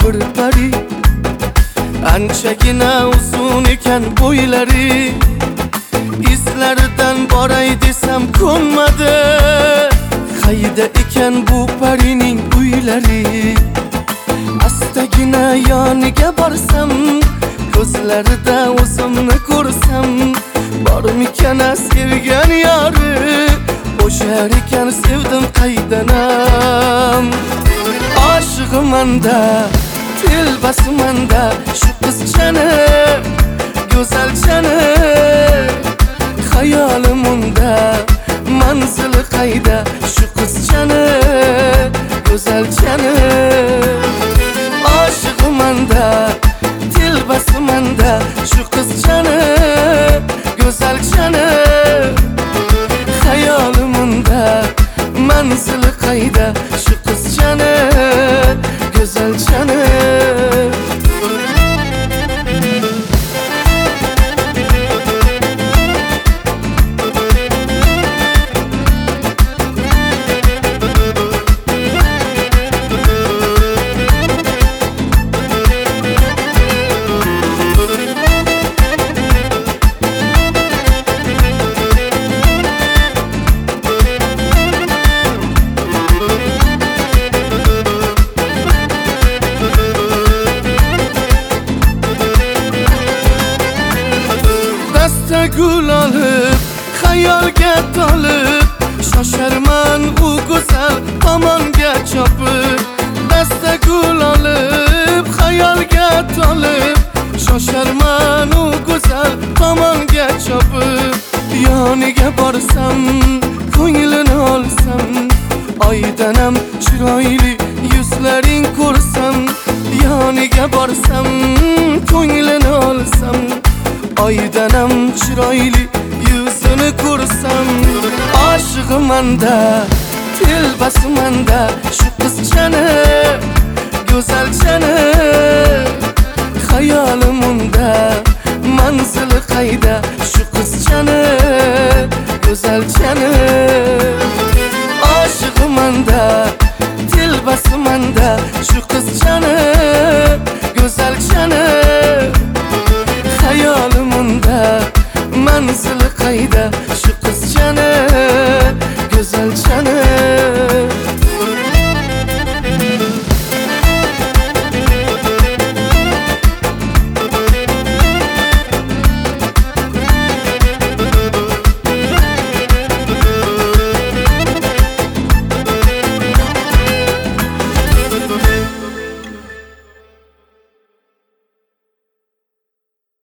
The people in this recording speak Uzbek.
bir pari. Anchagina uzun ekan bo'ylari, izlaridan boray desam ko'nmadi. Qayda ekan bu parining uylari? Astagina yoniga borsam, ko'zlarida o'zimni ko'rsam, bormikan sevgan yori? O'shar ekan sevdim qaydanam. Oshig'imanda, telbasimanda shu qizchani, go'zalchani. Xayolim unda, manzili qayda shu qizchani, go'zalchani. Oshig'imanda, telbasimanda shu qizchani, go'zalchani. Xayolim unda, manzili qayda shu qizchani, go'zalchani. Gul olib, xayolga tolib, shosharman u go'zal tomonga chopib. Dasta gul olib, xayolga tolib, shosharman u go'zal tomonga chopib. Yoniga borsam, ko'nglini olsam, oydanam chiroyli yuzlaring ko'rsam. Yoniga borsam, ko'nglini olsam, oydanam chiroyli yuzini ko'rsam. Oshig'imanda, telbasimanda shu qizchani, go'zalchani. Xayolim unda, manzili qayda shu qizchani, go'zalchani. Oshig'imanda, telbasimanda shu qizchani, go'zalchani. Xayolim unda, manzili qayda shu qizchani, go'zalchani.